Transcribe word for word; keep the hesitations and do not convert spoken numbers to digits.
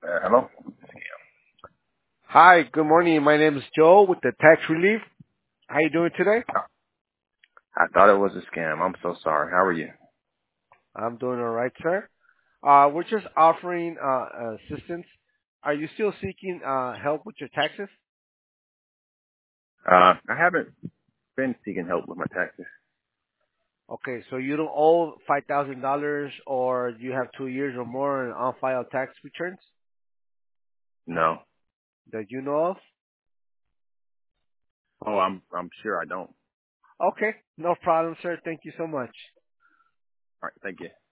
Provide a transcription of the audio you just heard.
Uh, hello? Hi, good morning. My name is Joe with the Tax Relief. How you doing today? I thought it was a scam. I'm so sorry. How are you? I'm doing all right, sir. Uh, we're just offering uh, assistance. Are you still seeking uh, help with your taxes? Uh, I haven't been seeking help with my taxes. Okay, so you don't owe five thousand dollars, or you have two years or more in on-file tax returns No. that you know of? Oh, I'm I'm sure I don't. Okay, no problem, sir. Thank you so much. All right. Thank you.